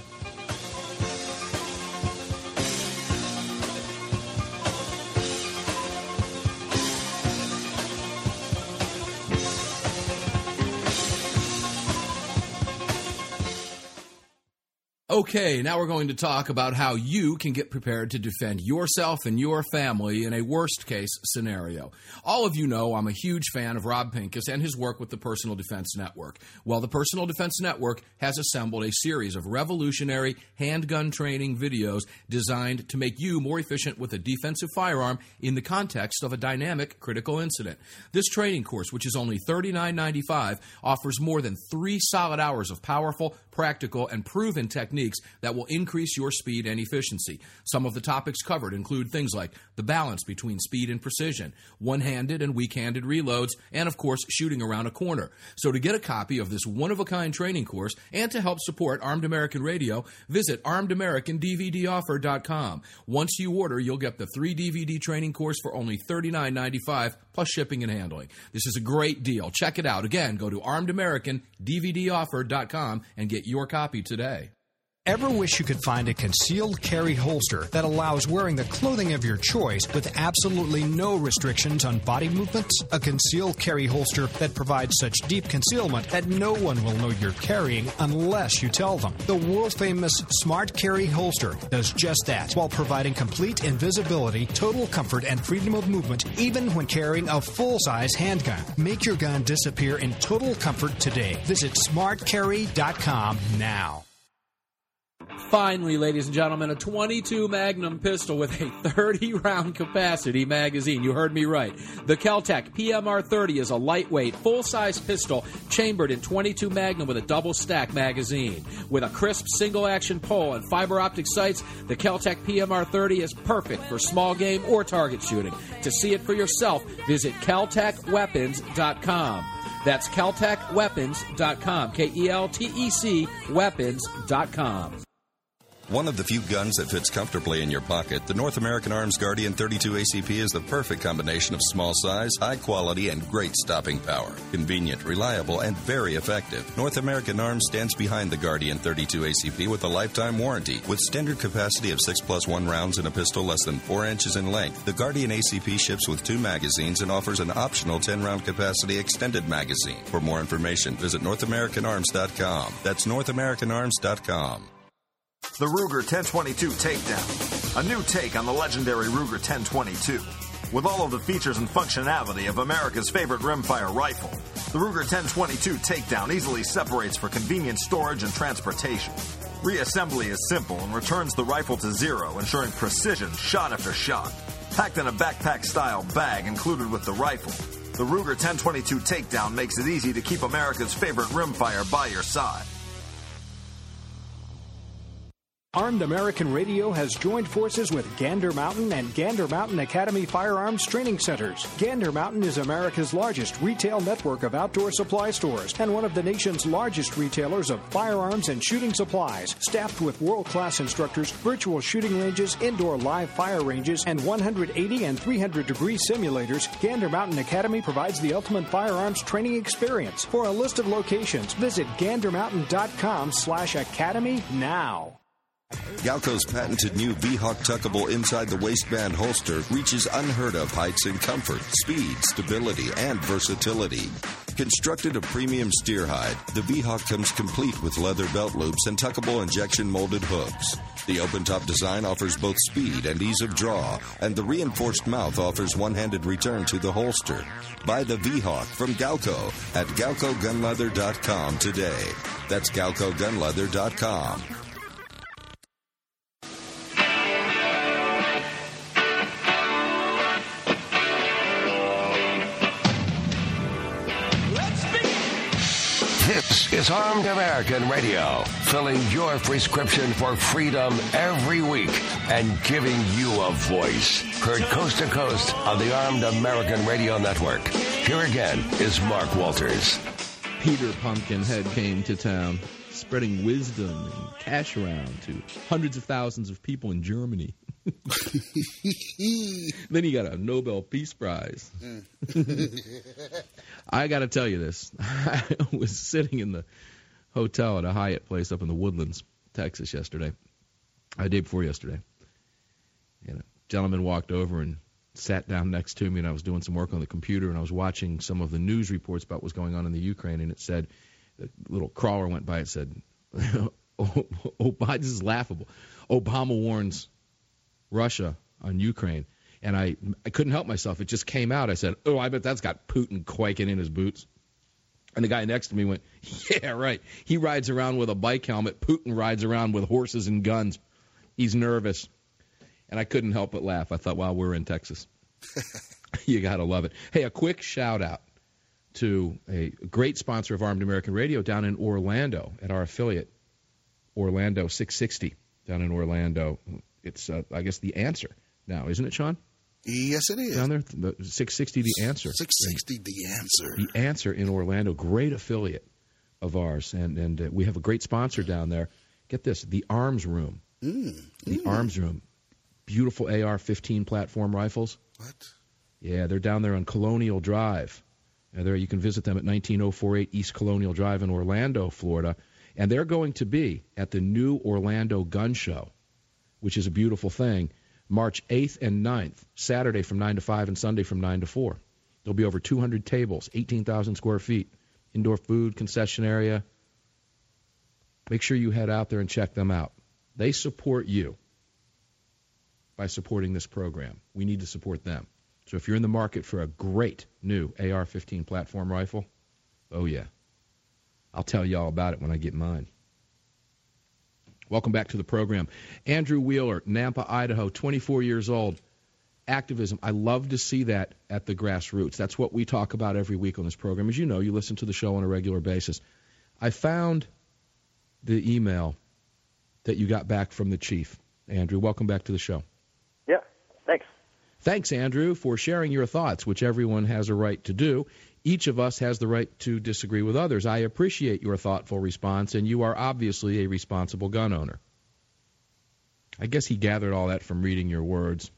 B: Okay, now we're going to talk about how you can get prepared to defend yourself and your family in a worst-case scenario. All of you know I'm a huge fan of Rob Pincus and his work with the Personal Defense Network. Well, the Personal Defense Network has assembled a series of revolutionary handgun training videos designed to make you more efficient with a defensive firearm in the context of a dynamic critical incident. This training course, which is only thirty-nine ninety-five, offers more than three solid hours of powerful, practical, and proven techniques that will increase your speed and efficiency. Some of the topics covered include things like the balance between speed and precision, one-handed and weak-handed reloads, and of course, shooting around a corner. So to get a copy of this one-of-a-kind training course and to help support Armed American Radio, visit armed american d v d offer dot com. Once you order, you'll get the three D V D training course for only thirty-nine ninety-five plus shipping and handling. This is a great deal. Check it out. Again, go to armed american d v d offer dot com and get your copy today.
N: Ever wish you could find a concealed carry holster that allows wearing the clothing of your choice with absolutely no restrictions on body movements? A concealed carry holster that provides such deep concealment that no one will know you're carrying unless you tell them. The world-famous Smart Carry holster does just that while providing complete invisibility, total comfort, and freedom of movement even when carrying a full-size handgun. Make your gun disappear in total comfort today. Visit smart carry dot com now.
O: Finally, ladies and gentlemen, a twenty-two Magnum pistol with a thirty round capacity magazine. You heard me right. The Kel-Tec P M R thirty is a lightweight, full-size pistol chambered in twenty-two Magnum with a double-stack magazine. With a crisp single-action pole and fiber optic sights, the Kel-Tec P M R thirty is perfect for small game or target shooting. To see it for yourself, visit Kel Tec Weapons dot com. That's Kel Tec Weapons dot com. K E L T E C Weapons dot com.
F: One of the few guns that fits comfortably in your pocket, the North American Arms Guardian thirty-two A C P is the perfect combination of small size, high quality, and great stopping power. Convenient, reliable, and very effective. North American Arms stands behind the Guardian thirty-two A C P with a lifetime warranty. With standard capacity of six plus one rounds in a pistol less than four inches in length, the Guardian A C P ships with two magazines and offers an optional ten round capacity extended magazine. For more information, visit North American Arms dot com. That's North American Arms dot com.
H: The Ruger ten twenty-two Takedown, a new take on the legendary Ruger ten twenty-two. With all of the features and functionality of America's favorite rimfire rifle, the Ruger ten twenty-two Takedown easily separates for convenient storage and transportation. Reassembly is simple and returns the rifle to zero, ensuring precision shot after shot. Packed in a backpack-style bag included with the rifle, the Ruger ten twenty-two Takedown makes it easy to keep America's favorite rimfire by your side.
N: Armed American Radio has joined forces with Gander Mountain and Gander Mountain Academy Firearms Training Centers. Gander Mountain is America's largest retail network of outdoor supply stores and one of the nation's largest retailers of firearms and shooting supplies. Staffed with world-class instructors, virtual shooting ranges, indoor live fire ranges, and one hundred eighty and three hundred degree simulators, Gander Mountain Academy provides the ultimate firearms training experience. For a list of locations, visit gander mountain dot com slash academy now.
F: Galco's patented new V-Hawk tuckable inside-the-waistband holster reaches unheard-of heights in comfort, speed, stability, and versatility. Constructed of premium steer hide, the V-Hawk comes complete with leather belt loops and tuckable injection-molded hooks. The open-top design offers both speed and ease of draw, and the reinforced mouth offers one-handed return to the holster. Buy the V-Hawk from Galco at galco gun leather dot com today. That's galco gun leather dot com.
A: This is Armed American Radio, filling your prescription for freedom every week and giving you a voice. Heard coast to coast on the Armed American Radio Network. Here again is Mark Walters.
B: Peter Pumpkinhead came to town, spreading wisdom and cash around to hundreds of thousands of people in Germany. Then he got a Nobel Peace Prize. I got to tell you this. I was sitting in the hotel at a Hyatt place up in the Woodlands, Texas, yesterday. Uh, day before yesterday. And a gentleman walked over and sat down next to me, and I was doing some work on the computer, and I was watching some of the news reports about what's going on in the Ukraine, and it said, a little crawler went by, it said, oh, oh, this is laughable. Obama warns Russia on Ukraine. And I I couldn't help myself. It just came out. I said, oh, I bet that's got Putin quaking in his boots. And the guy next to me went, yeah, right. He rides around with a bike helmet. Putin rides around with horses and guns. He's nervous. And I couldn't help but laugh. I thought, wow, we're in Texas. You got to love it. Hey, a quick shout-out to a great sponsor of Armed American Radio down in Orlando at our affiliate, Orlando six sixty, down in Orlando. It's, uh, I guess, The Answer now, isn't it, Sean?
C: Yes, it is.
B: Down there, the six sixty, The Answer.
C: six sixty, The Answer.
B: The Answer in Orlando, great affiliate of ours, and and uh, we have a great sponsor down there. Get this, the Arms Room.
C: Mm.
B: The
C: mm.
B: Arms Room. Beautiful A R fifteen platform rifles.
C: What?
B: Yeah, they're down there on Colonial Drive. And there you can visit them at nineteen oh forty-eight East Colonial Drive in Orlando, Florida. And they're going to be at the new Orlando Gun Show, which is a beautiful thing, March eighth and ninth, Saturday from nine to five and Sunday from nine to four. There'll be over two hundred tables, eighteen thousand square feet, indoor food, concession area. Make sure you head out there and check them out. They support you by supporting this program. We need to support them. So if you're in the market for a great new A R fifteen platform rifle, oh yeah, I'll tell you all about it when I get mine. Welcome back to the program. Andrew Wheeler, Nampa, Idaho, twenty-four years old. Activism. I love to see that at the grassroots. That's what we talk about every week on this program. As you know, you listen to the show on a regular basis. I found the email that you got back from the chief. Andrew, welcome back to the show.
M: Yeah, thanks.
B: Thanks, Andrew, for sharing your thoughts, which everyone has a right to do. Each of us has the right to disagree with others. I appreciate your thoughtful response, and you are obviously a responsible gun owner. I guess he gathered all that from reading your words.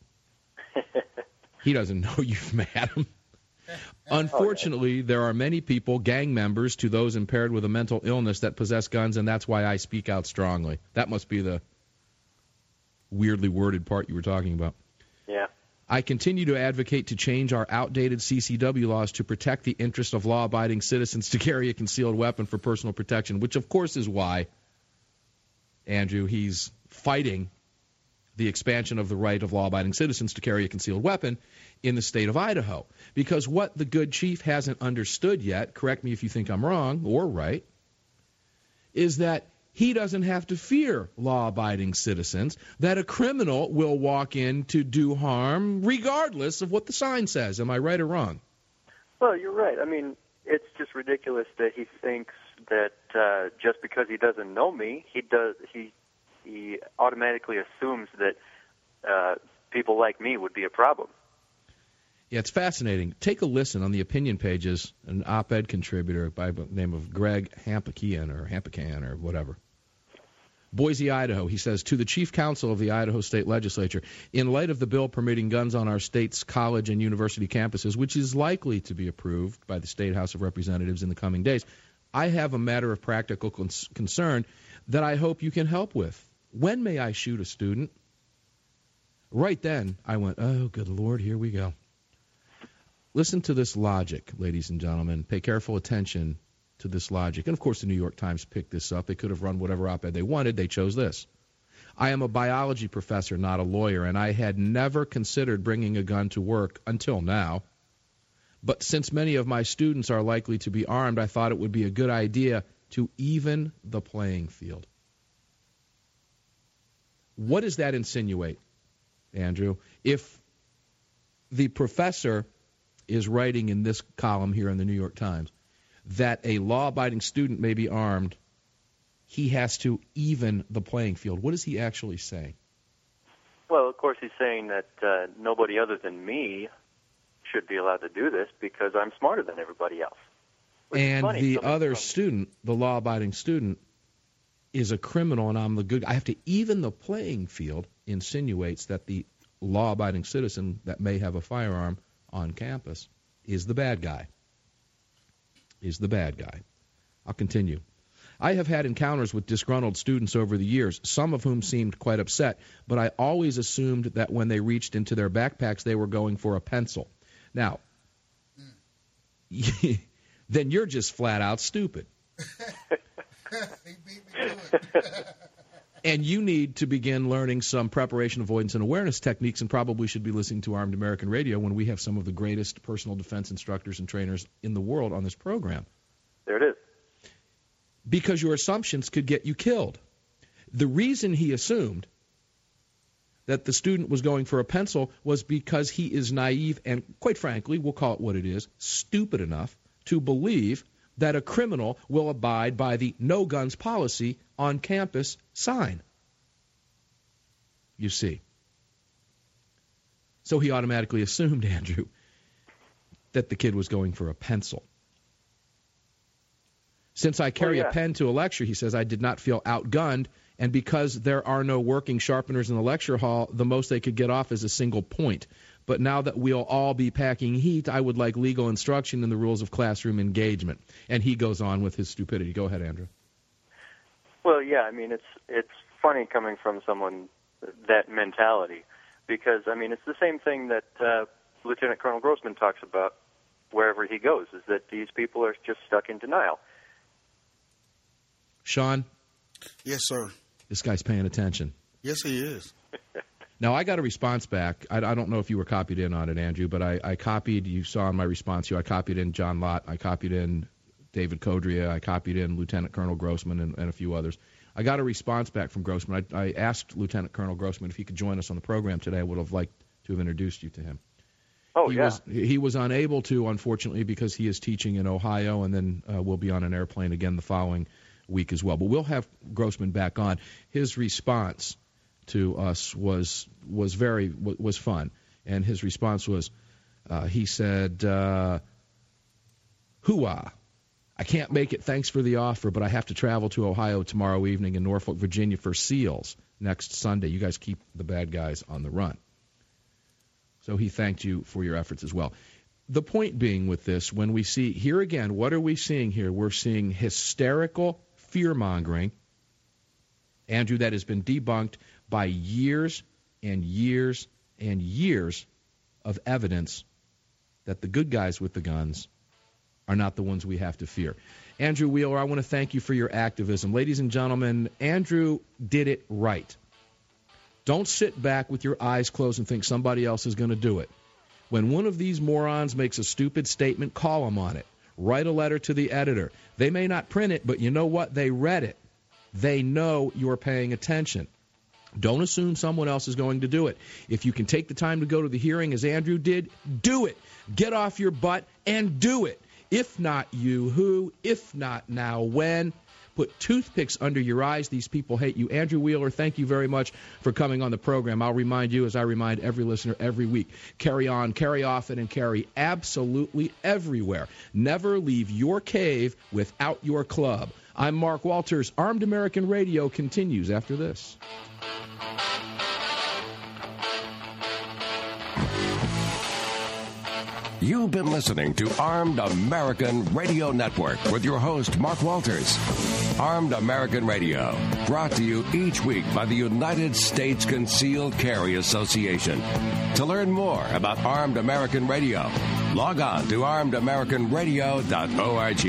B: He doesn't know you've met him. Unfortunately, there are many people, gang members, to those impaired with a mental illness that possess guns, and that's why I speak out strongly. That must be the weirdly worded part you were talking about.
M: Yeah.
B: I continue to advocate to change our outdated C C W laws to protect the interest of law-abiding citizens to carry a concealed weapon for personal protection, which, of course, is why, Andrew, he's fighting the expansion of the right of law-abiding citizens to carry a concealed weapon in the state of Idaho. Because what the good chief hasn't understood yet, correct me if you think I'm wrong or right, is that he doesn't have to fear law-abiding citizens, that a criminal will walk in to do harm regardless of what the sign says. Am I right or wrong?
M: Well, you're right. I mean, it's just ridiculous that he thinks that uh, just because he doesn't know me, he does he he automatically assumes that uh, people like me would be a problem.
B: Yeah, it's fascinating. Take a listen on the opinion pages, an op-ed contributor by the name of Greg Hampakian or Hampakan or whatever. Boise, Idaho, he says, to the Chief Counsel of the Idaho State Legislature, in light of the bill permitting guns on our state's college and university campuses, which is likely to be approved by the State House of Representatives in the coming days, I have a matter of practical cons- concern that I hope you can help with. When may I shoot a student? Right then, I went, oh, good Lord, here we go. Listen to this logic, ladies and gentlemen. Pay careful attention to this logic. And, of course, the New York Times picked this up. They could have run whatever op-ed they wanted. They chose this. I am a biology professor, not a lawyer, and I had never considered bringing a gun to work until now. But since many of my students are likely to be armed, I thought it would be a good idea to even the playing field. What does that insinuate, Andrew? If the professor is writing in this column here in the New York Times that a law-abiding student may be armed, he has to even the playing field. What is he actually saying?
M: Well, of course, he's saying that uh, nobody other than me should be allowed to do this because I'm smarter than everybody else.
B: And the other student, the law-abiding student, is a criminal, and I'm the good guy. I have to even the playing field insinuates that the law-abiding citizen that may have a firearm on campus is the bad guy. Is the bad guy. I'll continue. I have had encounters with disgruntled students over the years, some of whom seemed quite upset, but I always assumed that when they reached into their backpacks, they were going for a pencil. Now, mm. then you're just flat out stupid.
C: He beat me to it.
B: And you need to begin learning some preparation, avoidance, and awareness techniques, and probably should be listening to Armed American Radio when we have some of the greatest personal defense instructors and trainers in the world on this program.
M: There it is.
B: Because your assumptions could get you killed. The reason he assumed that the student was going for a pencil was because he is naive and, quite frankly, we'll call it what it is, stupid enough to believe that a criminal will abide by the no guns policy on campus sign. You see. So he automatically assumed, Andrew, that the kid was going for a pencil. Since I carry oh, yeah. a pen to a lecture, he says, I did not feel outgunned, and because there are no working sharpeners in the lecture hall, the most they could get off is a single point. But now that we'll all be packing heat, I would like legal instruction in the rules of classroom engagement. And he goes on with his stupidity. Go ahead, Andrew.
M: Well, yeah, I mean, it's it's funny coming from someone that mentality because, I mean, it's the same thing that uh, Lieutenant Colonel Grossman talks about wherever he goes, is that these people are just stuck in denial.
B: Sean?
C: Yes, sir.
B: This guy's paying attention.
C: Yes, he is.
B: Now, I got a response back. I, I don't know if you were copied in on it, Andrew, but I, I copied, you saw in my response, you, I copied in John Lott, I copied in David Codria. I copied in Lieutenant Colonel Grossman and, and a few others. I got a response back from Grossman. I, I asked Lieutenant Colonel Grossman if he could join us on the program today. I would have liked to have introduced you to him.
M: Oh,
B: he
M: yeah.
B: Was, he was unable to, unfortunately, because he is teaching in Ohio, and then uh, we'll be on an airplane again the following week as well. But we'll have Grossman back on. His response to us was was very was fun, and his response was, uh, he said, uh, "Hooah! I can't make it. Thanks for the offer, but I have to travel to Ohio tomorrow evening in Norfolk, Virginia for SEALs next Sunday. You guys keep the bad guys on the run." So he thanked you for your efforts as well. The point being with this, when we see, here again, what are we seeing here? We're seeing hysterical fear-mongering, Andrew, that has been debunked by years and years and years of evidence that the good guys with the guns are not the ones we have to fear. Andrew Wheeler, I want to thank you for your activism. Ladies and gentlemen, Andrew did it right. Don't sit back with your eyes closed and think somebody else is going to do it. When one of these morons makes a stupid statement, call them on it. Write a letter to the editor. They may not print it, but you know what? They read it. They know you're paying attention. Don't assume someone else is going to do it. If you can take the time to go to the hearing as Andrew did, do it. Get off your butt and do it. If not you, who? If not now, when? Put toothpicks under your eyes. These people hate you. Andrew Wheeler, thank you very much for coming on the program. I'll remind you, as I remind every listener every week, carry on, carry often, and carry absolutely everywhere. Never leave your cave without your club. I'm Mark Walters. Armed American Radio continues after this.
A: You've been listening to Armed American Radio Network with your host, Mark Walters. Armed American Radio, brought to you each week by the United States Concealed Carry Association. To learn more about Armed American Radio, log on to armed american radio dot org.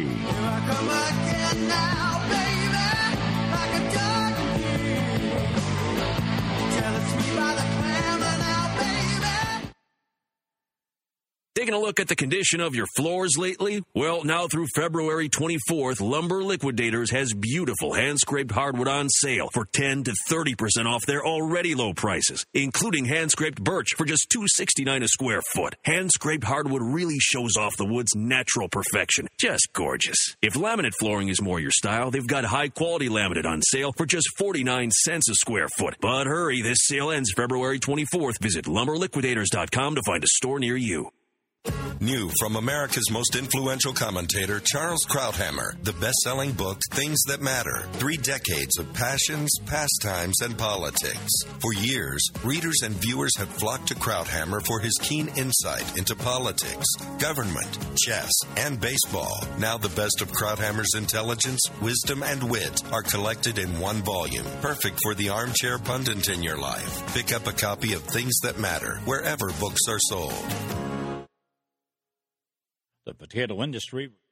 P: Taking a look at the condition of your floors lately? Well, now through February twenty-fourth, Lumber Liquidators has beautiful hand-scraped hardwood on sale for ten to thirty percent off their already low prices, including hand-scraped birch for just two dollars and sixty-nine cents a square foot. Hand-scraped hardwood really shows off the wood's natural perfection. Just gorgeous. If laminate flooring is more your style, they've got high-quality laminate on sale for just forty-nine cents a square foot. But hurry, this sale ends February twenty-fourth. Visit lumber liquidators dot com to find a store near you.
G: New from America's most influential commentator, Charles Krauthammer, the best-selling book, Things That Matter. Three decades of passions, pastimes, and politics. For years, readers and viewers have flocked to Krauthammer for his keen insight into politics, government, chess, and baseball. Now the best of Krauthammer's intelligence, wisdom, and wit are collected in one volume. Perfect for the armchair pundit in your life. Pick up a copy of Things That Matter wherever books are sold.
Q: The potato industry